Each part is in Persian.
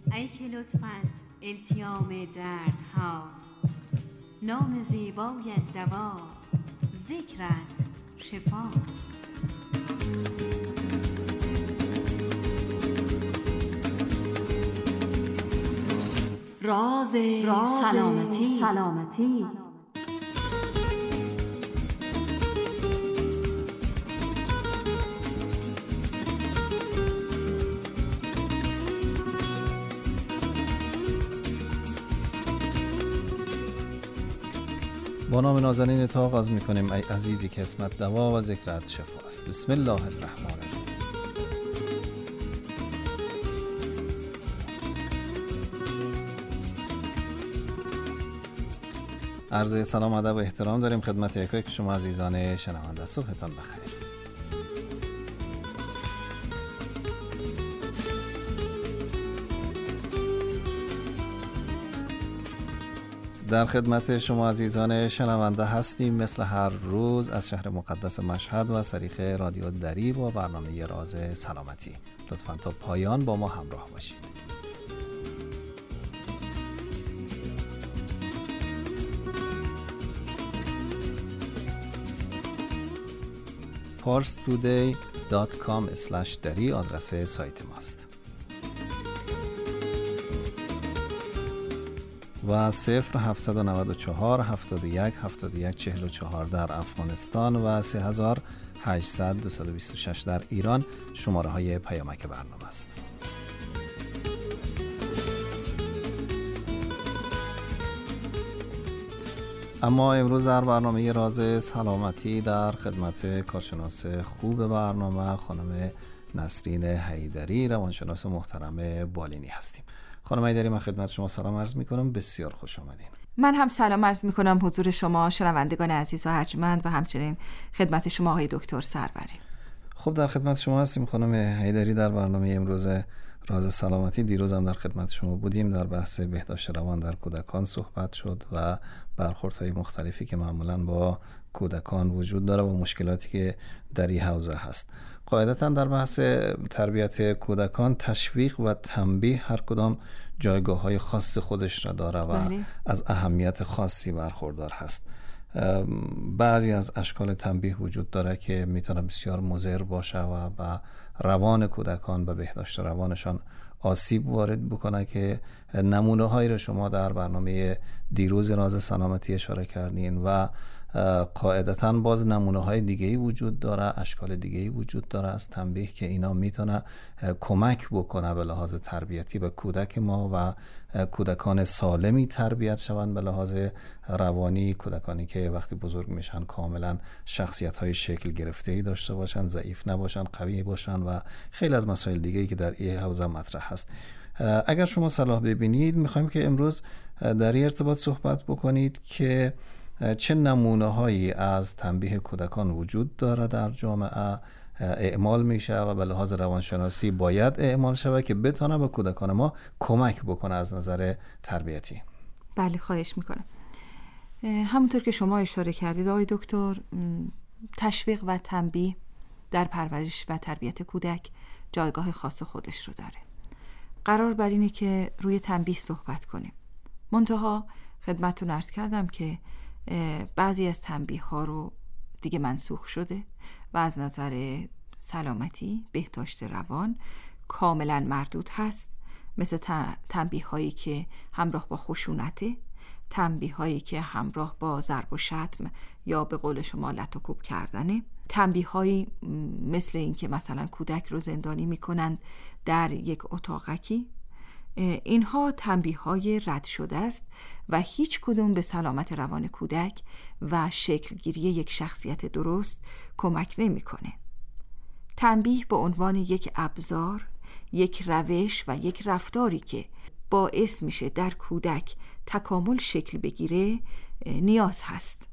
ای که لطفت التیام درد هاست، نام زیبایت دوا، ذکرت شفاست. راز سلامتی. با نام نازنین تا آغاز می‌کنیم ای عزیزی که اسمت دوا و ذکرت شفاست. بسم الله الرحمن الرحیم. عرض سلام، ادب و احترام داریم خدمت یکایک شما عزیزان شنونده. صبحتان بخیر. در خدمت شما عزیزان شنونده هستیم مثل هر روز از شهر مقدس مشهد و از طریق رادیو دری با برنامه راز سلامتی. لطفاً تا پایان با ما همراه باشید. parstoday.com/dari آدرس سایت ماست و 0794 71 71 44 در افغانستان و 3800 226 در ایران شماره های پیامک برنامه است. اما امروز در برنامه راز سلامتی در خدمت کارشناس خوب برنامه خانم نسرین حیدری، روانشناس محترم بالینی هستیم. خانم حیدری، من خدمت شما سلام عرض می‌کنم. بسیار خوش آمدین. من هم سلام عرض می‌کنم حضور شما شنوندگان عزیز و ارجمند و همچنین خدمت شما آقای دکتر سروری. خب در خدمت شما هستیم خانم حیدری در برنامه امروز راز سلامتی. دیروز هم در خدمت شما بودیم، در بحث بهداشت روان در کودکان صحبت شد و برخوردهای مختلفی که معمولاً با کودکان وجود داره و مشکلاتی که در این حوزه هست. قاعدتاً در بحث تربیت کودکان تشویق و تنبیه هر کدام جایگاه‌های خاص خودش را داره و از اهمیت خاصی برخوردار هست. بعضی از اشکال تنبیه وجود داره که میتونه بسیار مضر باشه و به روان کودکان به بهداشت روانشان آسیب وارد بکنه که نمونه هایی را شما در برنامه دیروز راز سلامتی اشاره کردین و قاعدتاً باز نمونه های دیگه‌ای وجود داره، اشکال دیگه‌ای وجود داره از تنبیه که اینا میتونه کمک بکنه به لحاظ تربیتی به کودک ما و کودکان سالمی تربیت شوند به لحاظ روانی، کودکانی که وقتی بزرگ میشن کاملا شخصیت های شکل گرفته‌ای داشته باشن، ضعیف نباشن، قوی باشن و خیلی از مسائل دیگه‌ای که در این حوزه مطرح هست. اگر شما صلاح ببینید میخوایم که امروز در این ارتباط صحبت بکنید که چه نمونه‌هایی از تنبیه کودکان وجود داره در جامعه، اعمال میشه و به لحاظ روانشناسی باید اعمال شود که بتونه به کودکان ما کمک بکنه از نظر تربیتی. بله، خواهش میکنم. همونطور که شما اشاره کردید آقای دکتر، تشویق و تنبیه در پرورش و تربیت کودک جایگاه خاص خودش رو داره. قرار بر اینه که روی تنبیه صحبت کنیم. منتها خدمتتون عرض کردم که بعضی از تنبیه ها رو دیگه منسوخ شده و از نظر سلامتی بهداشت روان کاملا مردود هست، مثل تنبیه هایی که همراه با خشونته، تنبیه هایی که همراه با ضرب و شتم یا به قول شما لت و کوب کردنه، تنبیه هایی مثل این که مثلا کودک رو زندانی میکنند در یک اتاقکی. اینها تنبیه های رد شده است و هیچ کدوم به سلامت روان کودک و شکلگیری یک شخصیت درست کمک نمیکنه. تنبیه به عنوان یک ابزار، یک روش و یک رفتاری که باعث میشه در کودک تکامل شکل بگیره نیاز هست.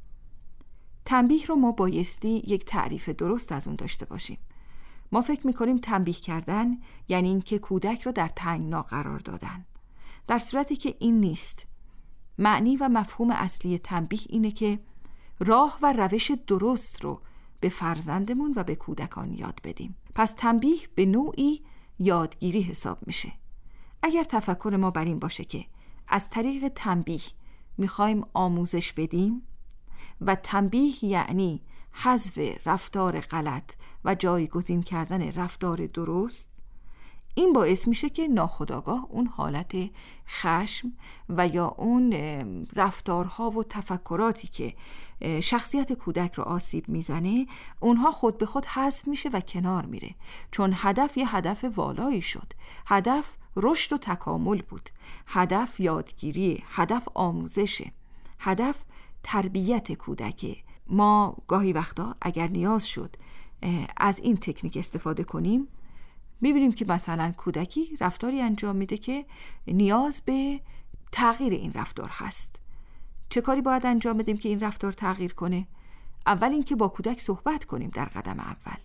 تنبیه رو ما بایستی یک تعریف درست از اون داشته باشیم. ما فکر میکنیم تنبیه کردن یعنی این که کودک رو در تنگنا قرار دادن، در صورتی که این نیست. معنی و مفهوم اصلی تنبیه اینه که راه و روش درست رو به فرزندمون و به کودکان یاد بدیم. پس تنبیه به نوعی یادگیری حساب میشه. اگر تفکر ما بر این باشه که از طریق تنبیه میخوایم آموزش بدیم و تنبیه یعنی حذف رفتار غلط و جایگزین کردن رفتار درست، این باعث میشه که ناخودآگاه اون حالت خشم و یا اون رفتارها و تفکراتی که شخصیت کودک رو آسیب میزنه اونها خود به خود حذف میشه و کنار میره، چون هدف یه هدف والایی شد. هدف رشد و تکامل بود، هدف یادگیری، هدف آموزشه، هدف تربیت کودک. ما گاهی وقتا اگر نیاز شد از این تکنیک استفاده کنیم، میبینیم که مثلا کودکی رفتاری انجام میده که نیاز به تغییر این رفتار هست. چه کاری باید انجام بدیم که این رفتار تغییر کنه؟ اول اینکه با کودک صحبت کنیم در قدم اول.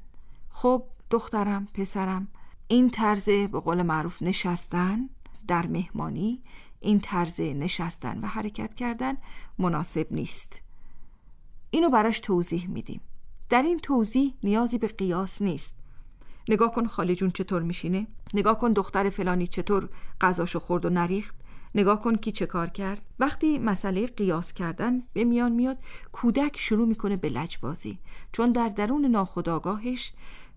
خب دخترم، پسرم، این طرز به قول معروف نشستن در مهمانی، این طرز نشستن و حرکت کردن مناسب نیست. اینو براش توضیح میدیم. در این توضیح نیازی به قیاس نیست. نگاه کن خاله جون چطور میشینه، نگاه کن دختر فلانی چطور غذاشو خورد و نریخت، نگاه کن کی چه کار کرد. وقتی مسئله قیاس کردن به میان میاد، کودک شروع میکنه به لجبازی، چون در درون ناخودآگاهش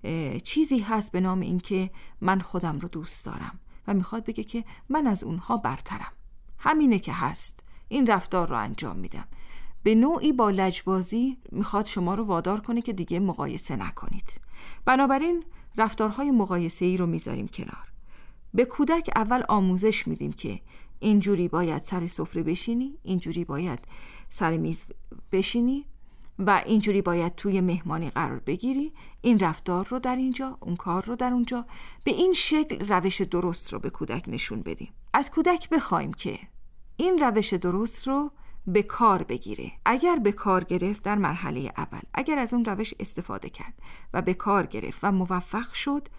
چیزی هست به نام این که من خودم رو دوست دارم و میخواد بگه که من از اونها برترم. همینه که هست، این رفتار رو انجام میدم. به نوعی با لجبازی میخواد شما رو وادار کنه که دیگه مقایسه نکنید. بنابراین رفتارهای مقایسه‌ای رو میذاریم کنار. به کودک اول آموزش میدیم که اینجوری باید سر سفره بشینی، اینجوری باید سر میز بشینی و اینجوری باید توی مهمانی قرار بگیری، این رفتار رو در اینجا، اون کار رو در اونجا. به این شکل روش درست رو به کودک نشون بدیم. از کودک بخوایم که این روش درست رو به کار بگیره. اگر به کار گرفت در مرحله اول، اگر از اون روش استفاده کرد و به کار گرفت و موفق شد،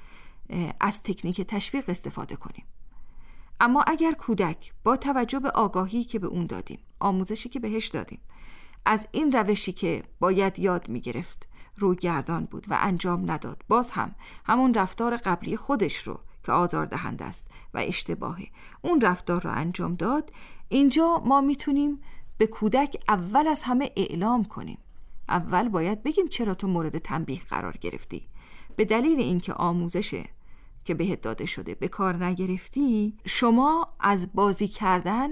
از تکنیک تشویق استفاده کنیم. اما اگر کودک با توجه به آگاهی که به اون دادیم، آموزشی که بهش دادیم، از این روشی که باید یاد میگرفت روگردان بود و انجام نداد، باز هم همون رفتار قبلی خودش رو که آزاردهنده است و اشتباهه، اون رفتار رو انجام داد، اینجا ما میتونیم به کودک اول از همه اعلام کنیم. اول باید بگیم چرا تو مورد تنبیه قرار گرفتی. به دلیل اینکه آموزشه که بهت داده شده به کار نگرفتی، شما از بازی کردن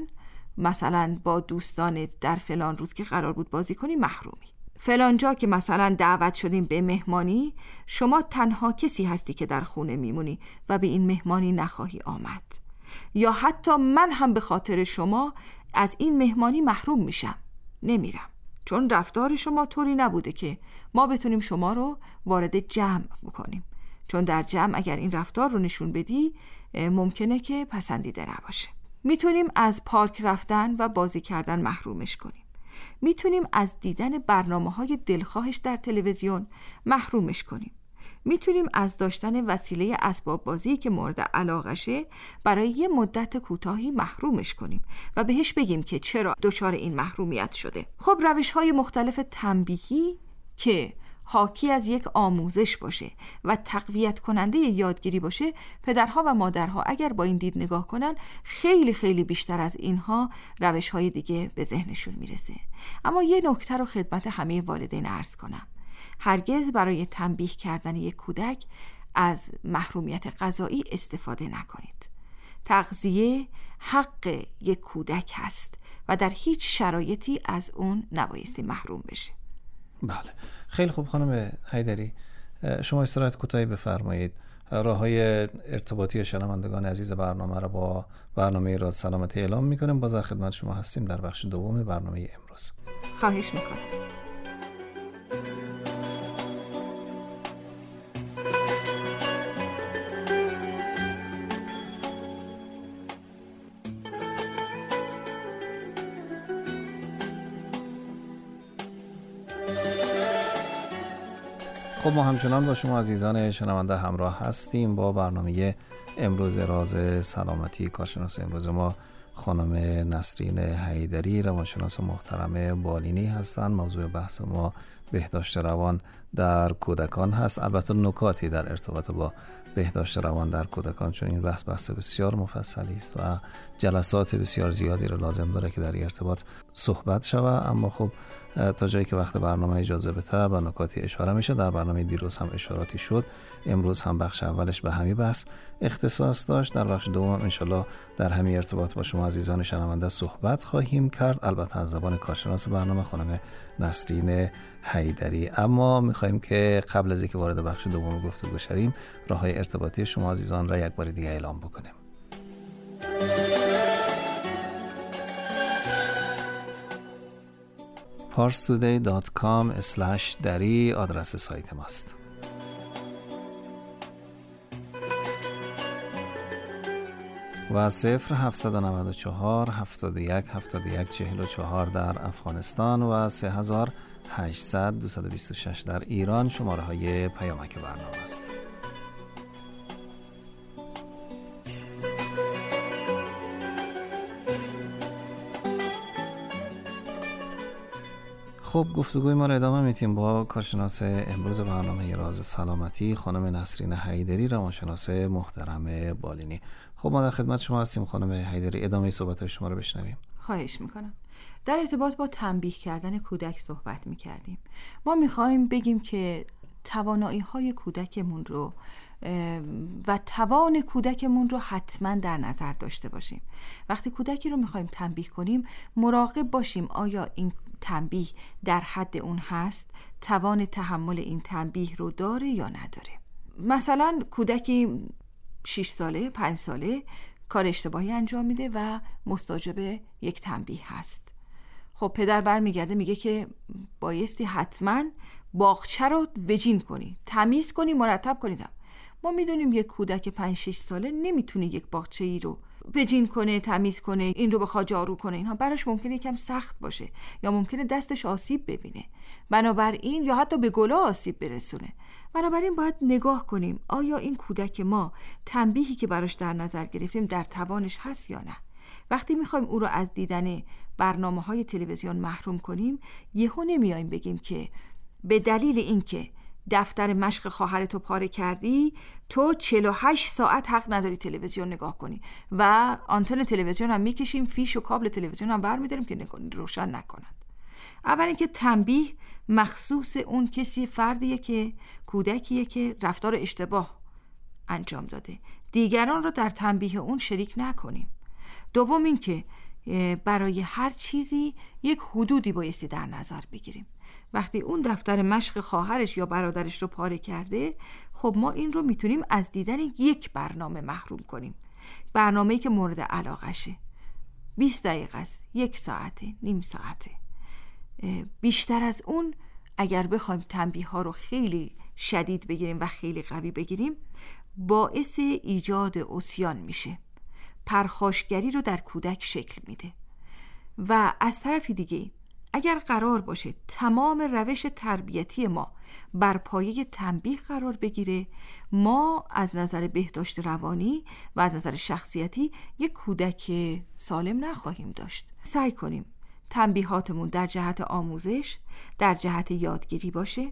مثلا با دوستانت در فلان روز که قرار بود بازی کنی محرومی. فلان جا که مثلا دعوت شدیم به مهمانی، شما تنها کسی هستی که در خونه میمونی و به این مهمانی نخواهی آمد. یا حتی من هم به خاطر شما از این مهمانی محروم میشم، نمیرم، چون رفتار شما طوری نبوده که ما بتونیم شما رو وارد جمع بکنیم، چون در جمع اگر این رفتار رو نشون بدی ممکنه که پسندیده نباشه. میتونیم از پارک رفتن و بازی کردن محرومش کنیم. میتونیم از دیدن برنامه‌های دلخواهش در تلویزیون محرومش کنیم. میتونیم از داشتن وسیله اسباب بازی که مورد علاقشه برای یه مدت کوتاهی محرومش کنیم و بهش بگیم که چرا دچار این محرومیت شده. خب روش‌های مختلف تنبیهی که حاکی از یک آموزش باشه و تقویت کننده یادگیری باشه، پدرها و مادرها اگر با این دید نگاه کنن، خیلی خیلی بیشتر از اینها روش‌های دیگه به ذهنشون میرسه. اما یه نکته رو خدمت همه والدین عرض کنم: هرگز برای تنبیه کردن یک کودک از محرومیت غذایی استفاده نکنید. تغذیه حق یک کودک هست و در هیچ شرایطی از اون نبایستی محروم بشه. بله، خیلی خوب خانم حیدری، شما استراحت کوتاهی بفرمایید. راه‌های ارتباطی شنوندگان عزیز برنامه را با برنامه راز سلامتی اعلام می‌کنیم. باز در خدمت شما هستیم در بخش دوم برنامه امروز. خواهش می‌کنم. خب ما همچنان با شما عزیزان شنونده همراه هستیم با برنامه امروز راز سلامتی. کارشناس امروز ما خانم نسرین حیدری، روانشناس محترم بالینی هستند. موضوع بحث ما بهداشت روان در کودکان هست. البته نکاتی در ارتباط با بهداشت روان در کودکان، چون این بحث بسیار مفصلی است و جلسات بسیار زیادی رو لازم داره که در این ارتباط صحبت شود. اما خب تا جایی که وقت برنامه اجازه بده به نکاتی اشاره میشه. در برنامه دیروز هم اشاراتی شد. امروز هم بخش اولش به همین بحث اختصاص داشت. در بخش دوم انشالله در همین ارتباط با شما عزیزان شنونده صحبت خواهیم کرد، البته از زبان کارشناس برنامه خانم نسرین حیدری. اما میخواهیم که قبل از اینکه وارد بخش دوم گفتگو شویم راههای ارتباطی شما عزیزان را یک بار دیگه اعلام بکنیم. parstoday.com/dari آدرس سایت ماست. و 0794 71 71 44 در افغانستان و 3800 226 در ایران شماره های پیامک برنامه است. خب گفتگوی ما را ادامه میتیم با کارشناس امروز برنامه راز سلامتی خانم نسرین حیدری، روانشناس محترم بالینی. خب ما در خدمت شما هستیم خانم حیدری، ادامه صحبت‌های شما رو بشنویم. خواهش میکنم. در ارتباط با تنبیه کردن کودک صحبت میکردیم. ما میخوایم بگیم که توانایی‌های کودکمون رو و توان کودکمون رو حتما در نظر داشته باشیم. وقتی کودکی رو میخوایم تنبیه کنیم مراقب باشیم آیا این تنبیه در حد اون هست، توان تحمل این تنبیه رو داره یا نداره. مثلا کودکی 6 ساله 5 ساله کار اشتباهی انجام میده و مستوجب یک تنبیه هست. خب پدر برمیگرده میگه که بایستی حتما باغچه رو وجین کنی، تمیز کنی، مرتب کنیدم. ما میدونیم یک کودک 5-6 ساله نمیتونه یک باغچه ای رو وجین کنه، تمیز کنه، این رو بخواد جارو کنه، اینها براش ممکنه یکم سخت باشه یا ممکنه دستش آسیب ببینه، بنابراین یا حتی به گلا آسیب برسونه. بنابراین باید نگاه کنیم آیا این کودک ما تنبیهی که براش در نظر گرفتیم در توانش هست یا نه. وقتی میخوایم او رو از دیدن برنامه‌های تلویزیون محروم کنیم، یهو نمیایم بگیم که به دلیل اینکه دفتر مشق خواهرتو پاره کردی تو 48 ساعت حق نداری تلویزیون نگاه کنی و آنتن تلویزیون هم میکشیم، فیش و کابل تلویزیون هم برمیداریم که روشن نکنند. اول اینکه تنبیه مخصوص اون فردیه که کودکیه که رفتار اشتباه انجام داده، دیگران رو در تنبیه اون شریک نکنیم. دوم اینکه برای هر چیزی یک حدودی بایستی در نظر بگیریم. وقتی اون دفتر مشق خواهرش یا برادرش رو پاره کرده، خب ما این رو میتونیم از دیدن یک برنامه محروم کنیم، برنامه‌ای که مورد علاقشه. 20 دقیقه است، 1 ساعته، نیم ساعته. بیشتر از اون اگر بخوایم تنبیه ها رو خیلی شدید بگیریم و خیلی قوی بگیریم، باعث ایجاد عصیان میشه، پرخاشگری رو در کودک شکل میده. و از طرف دیگه اگر قرار باشه تمام روش تربیتی ما بر پایه تنبیه قرار بگیره، ما از نظر بهداشت روانی و از نظر شخصیتی یک کودک سالم نخواهیم داشت. سعی کنیم تنبیهاتمون در جهت آموزش، در جهت یادگیری باشه.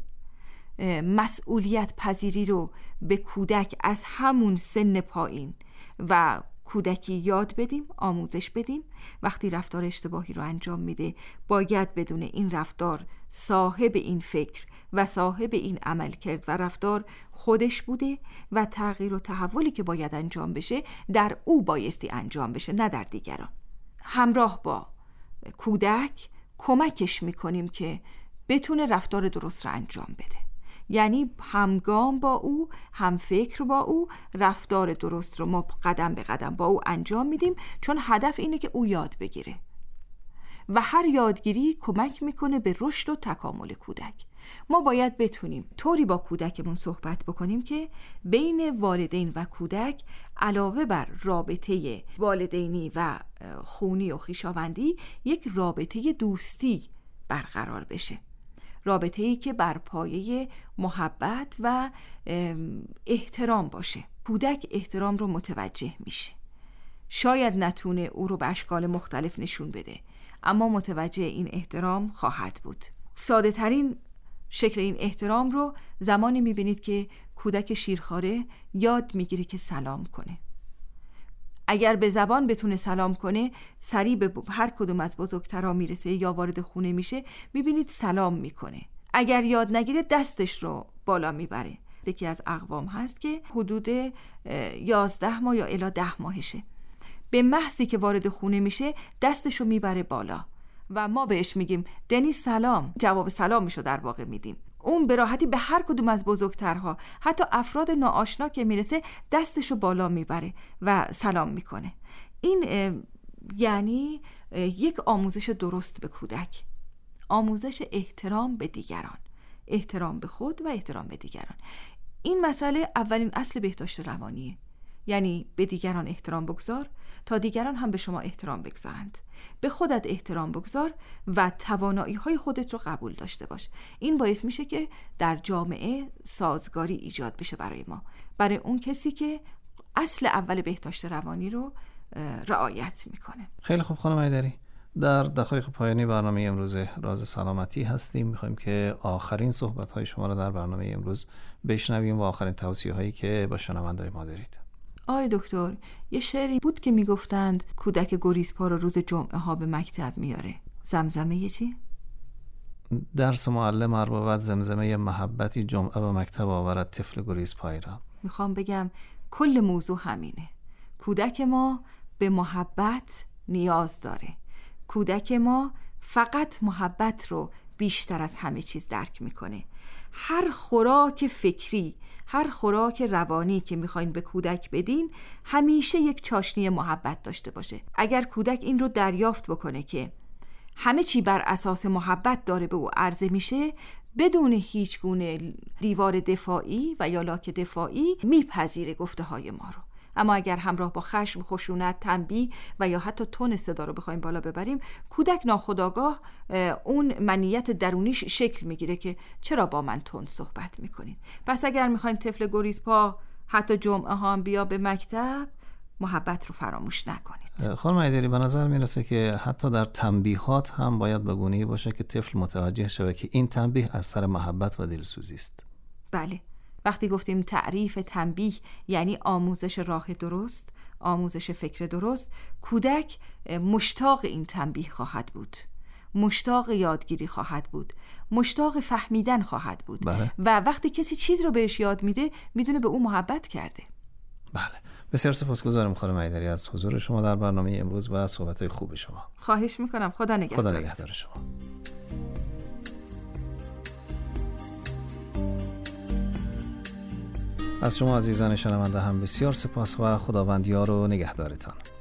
مسئولیت پذیری رو به کودک از همون سن پایین و کودکی یاد بدیم، آموزش بدیم. وقتی رفتار اشتباهی رو انجام میده باید بدونه این رفتار صاحب این فکر و صاحب این عمل کرد و رفتار خودش بوده و تغییر و تحولی که باید انجام بشه در او بایستی انجام بشه، نه در دیگران. همراه با کودک کمکش میکنیم که بتونه رفتار درست رو انجام بده، یعنی همگام با او، هم فکر با او، رفتار درست رو ما قدم به قدم با او انجام میدیم، چون هدف اینه که او یاد بگیره و هر یادگیری کمک میکنه به رشد و تکامل کودک. ما باید بتونیم طوری با کودکمون صحبت بکنیم که بین والدین و کودک علاوه بر رابطه والدینی و خونی و خویشاوندی یک رابطه دوستی برقرار بشه، رابطه‌ای که بر پایه محبت و احترام باشه. کودک احترام رو متوجه میشه، شاید نتونه او رو به اشکال مختلف نشون بده، اما متوجه این احترام خواهد بود. ساده ترین شکل این احترام رو زمانی میبینید که کودک شیرخواره یاد میگیره که سلام کنه. اگر به زبان بتونه سلام کنه، سریع به هر کدوم از بزرگترها میرسه یا وارد خونه میشه، میبینید سلام میکنه. اگر یاد نگیره دستش رو بالا میبره. یکی از اقوام هست که حدود 11 ماه یا الی 10 ماهشه. به محضی که وارد خونه میشه دستش رو میبره بالا و ما بهش میگیم دنیس سلام، جواب سلامشو در واقع میدیم. اون به راحتی به هر کدوم از بزرگترها، حتی افراد ناآشنا که میرسه، دستشو بالا میبره و سلام میکنه. این یعنی یک آموزش درست به کودک، آموزش احترام به دیگران، احترام به خود و احترام به دیگران. این مسئله اولین اصل بهداشت روانیه، یعنی به دیگران احترام بگذار تا دیگران هم به شما احترام بگذارند. به خودت احترام بگذار و توانایی‌های خودت رو قبول داشته باش. این باعث میشه که در جامعه سازگاری ایجاد بشه برای ما، برای اون کسی که اصل اول بهداشت روانی رو رعایت میکنه. خیلی خوب خانم حیدری، در دقایق پایانی برنامه امروز راز سلامتی هستیم. میخوایم که آخرین صحبت‌های شما رو در برنامه امروز بشنویم و آخرین توصیه‌هایی که با شنونده‌های ما دارید. آقای دکتر، یه شعری بود که میگفتند کودک گریزپا رو روز جمعه ها به مکتب میاره. زمزمه یه چی؟ درس معلم اربابت زمزمه محبتی جمعه به مکتب آورد طفل گریزپای را. میخوام بگم کل موضوع همینه. کودک ما به محبت نیاز داره. کودک ما فقط محبت رو بیشتر از همه چیز درک میکنه. هر خوراک فکری، هر خوراک روانی که میخواین به کودک بدین همیشه یک چاشنی محبت داشته باشه. اگر کودک این رو دریافت بکنه که همه چی بر اساس محبت داره به او عرضه میشه، بدون هیچ گونه دیوار دفاعی و یا لاک دفاعی میپذیره گفته های ما رو. اما اگر همراه با خشم، خشونت، تنبیه و یا حتی تون صدا رو بخوایم بالا ببریم، کودک ناخودآگاه اون منیت درونیش شکل میگیره که چرا با من تون صحبت میکنین. پس اگر میخواین طفل گریزپا حتی جمعه ها هم بیا به مکتب، محبت رو فراموش نکنید. خانم حیدری، به نظر میرسه که حتی در تنبیهات هم باید به گونه‌ای باشه که طفل متوجه شود که این تنبیه از سر محبت و دلسوزی است. بله، وقتی گفتیم تعریف تنبیه یعنی آموزش راه درست، آموزش فکر درست، کودک مشتاق این تنبیه خواهد بود، مشتاق یادگیری خواهد بود، مشتاق فهمیدن خواهد بود. بله. و وقتی کسی چیز رو بهش یاد میده میدونه به او محبت کرده. بله، بسیار سپاسگزارم خانم حیدری از حضور شما در برنامه امروز و صحبت‌های خوب شما. خواهش میکنم. خدا نگهدار. خدا نگهدار شما. از شما عزیزان شنونده هم بسیار سپاس و خداوند یار و نگهدارتان.